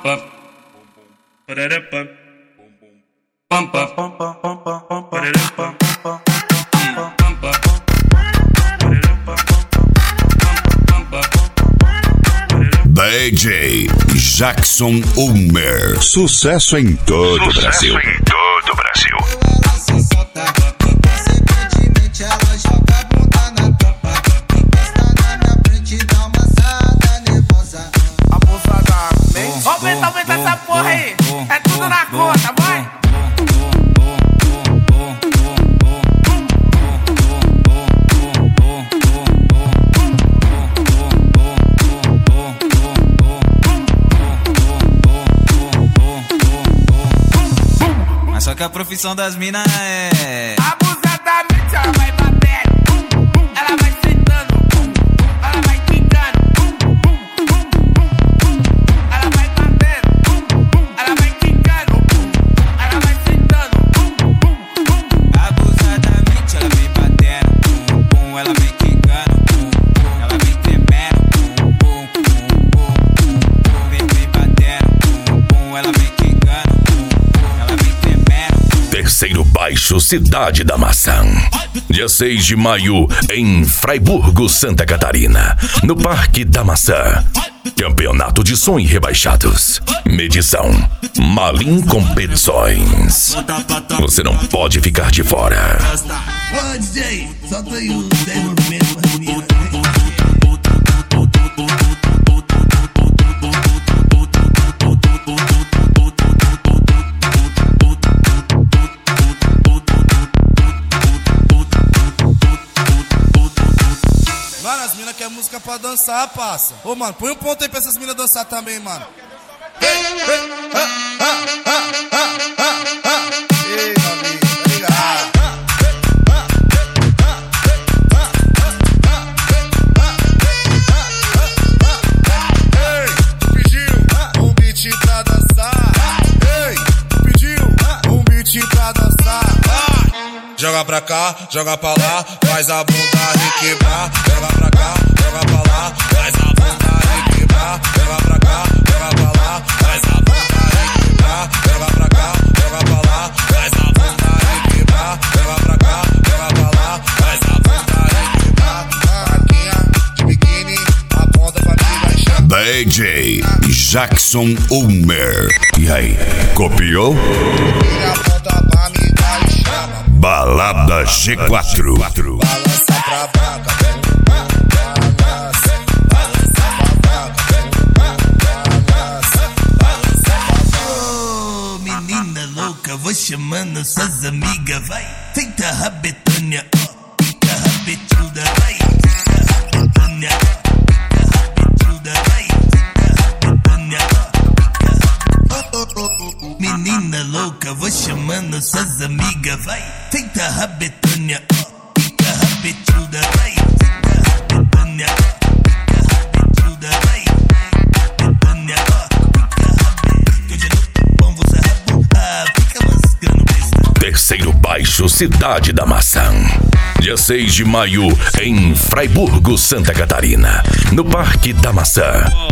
pam, parará pam, pam pam, parará pam, pam pam, parará pam. DJ Jackson Ulmer. Sucesso em todo o Brasil. Ela joga a bunda na tropa, encosta na minha frente, dá uma assada nervosa. Abusadamente. Aumenta essa porra aí. É tudo na conta, vai. Mas só que a profissão das minas é Abusadamente ela vai batendo, ela vai sentando, ela vai quicando, ela vai batendo, ela vai quicando, ela vai sentando. abusadamente, ela vem batendo, ela vem quicando, ela vem tremendo, vem batendo, ela vem quicando, ela vem tremendo. Terceiro Baixo, Cidade da Maçã. Dia 6 de maio, em Fraiburgo, Santa Catarina, no Parque da Maçã. Campeonato de Som e Rebaixados. Medição Malim Competições. Você não pode ficar de fora. Ô DJ, solta aí os 10 movimentos pra menina. Mano, as minas querem música pra dançar, passa. Ô, mano, põe um ponto aí pra essas minas dançar também, mano. Ei, meu amigo, tá ligado? Ei, tu pediu um beat pra dançar. Ei, tu pediu um beat pra dançar. Joga pra cá, joga pra lá, faz a bunda requebrar. Joga pra cá, joga pra lá, faz a bunda requebrar. Joga pra cá, joga pra lá, faz a bunda requebrar. Joga pra cá, joga pra lá, faz a bunda requebrar. Joga pra cá, joga pra lá, faz a bunda requebrar. Marquinha de biquíni, aponta pra mim, vai chamar. DJ Jackson Ulmer. E aí, copiou? Aponta pra mim, vai chamar. Balada G4. Balança pra vaca, balança, balança pra vaca, balança pra Ô menina louca, vou chamando suas amigas, vai. Senta rabetânia, ó, fica rabetuda, vai. Fica rabetânia, ó, fica rabetuda, vai. Fica rabetânia, ó. Menina louca, vou chamando suas amigas, vai. Senta rabetânia, ó, fica rabetuda, vai. Fica rabetânia, ó, fica rabetuda, vai. Rabetânia, ó, fica rabetuda. Hoje no pão você rebolar, fica mascando besta. Terceiro Baixo, Cidade da Maçã. Dia 6 de maio, em Fraiburgo, Santa Catarina, no Parque da Maçã.